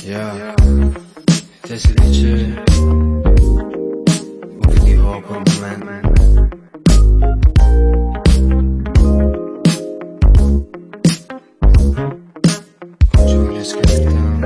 Ja, deze liedje over die hoopmomenten. Put you in this get down.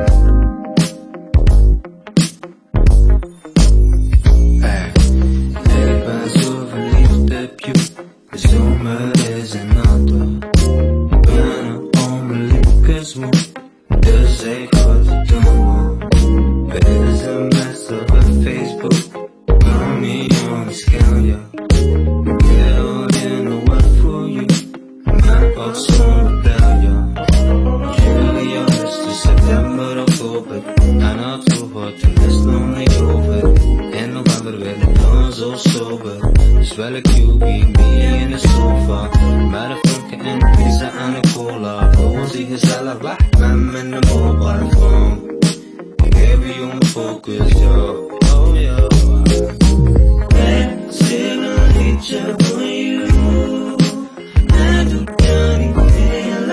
Hey, ik ben zo verliefd op je. De zomer is een ander. Ik ben een onmogelijk moe. Dus ik wat te doen. We sms op Facebook. Maar me only scan ya. Ik wil je know what for you. Maar ook zonder bel ya. Juli, augustus, september, oktober. En oktober, toen is het nog niet over. In november werd ik dan zo sober. Dus wel een QB in de sofa. Met een funken en een pizza en een cola. Gewoon zie gezellig weg met me in de mobile phone. Ik heb je om focus, yo. Oh yo. Hey, zing een liedje voor you. En doe je niet willen.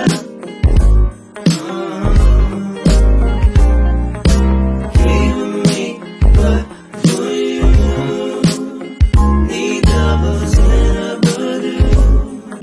Even me, but for you. Niet dubbels in een bedoel.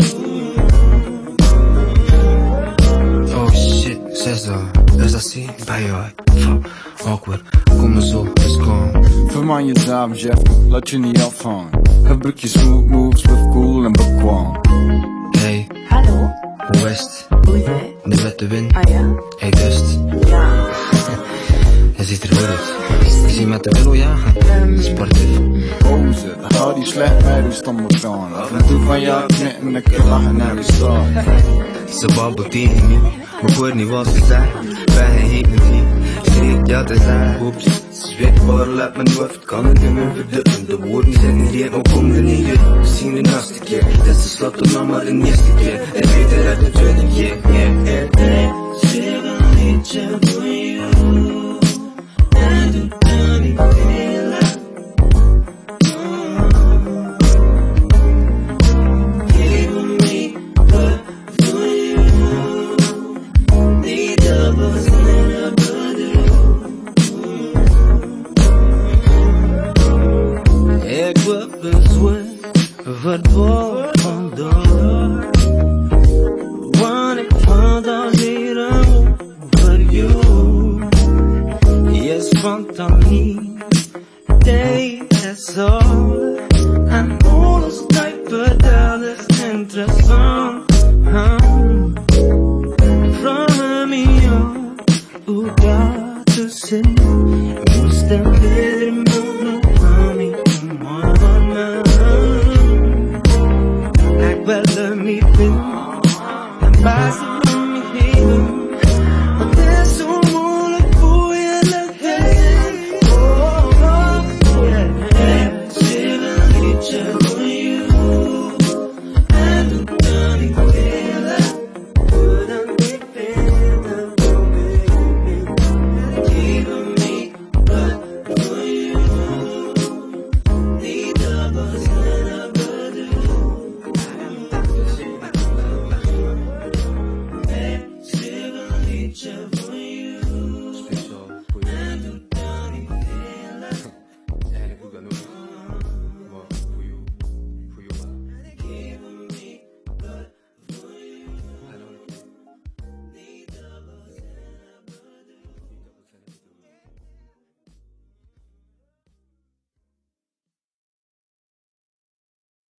Oh shit, Cesar, is dat zie bij jou? Fuck, awkward, kom maar zo, let's go. Verman je dames, Jeff, laat je niet afhangen. Gebruik je smooth moves, blijf cool en bekwaam. Hey, Hallo, hoe is het? hoe is het? De wette wind. Ah ja? Hey Dust, Ja. je ziet er goed uit. Je ziet met de willow jagen, sportief. Boze, dan gaat die slecht bij de stommer gaan. Af en toe van jou knippen en ik kan lachen naar je staan. Ze babbelt tegen me, maar ik hoor niet wat ze zegt. Ben geen hypnotiek, schreef ja te zeggen. Oeps, ze zweet barrel uit mijn hoofd, kan het niet meer verdukken. De woorden zijn niet reed, maar kom er niet uit. We zien de naast keer, dit is slot op nog maar de eerste keer. En weet eruit de tweede keer, yeah. Zeg een liedje voor you. En doe dan niet willen. Give me what for you. Niet dubbels in een bedoel. Ik word bezweet, verdwaald vandoor. Want ik fantaseer over you. Je spontaniteit is all. En alles type, dat is interessant. Vraag me af hoe dat te zien. Moest er weer nog aan me komen. Ik wil er niet in. En baas van me heen. Want het is zo moeilijk voor je leven. Zing een liedje voor you. En doe dan niet willen. Doe dan niet willen. Give me what for you. Niet dubbels in een bedoel. Zing een liedje voor you.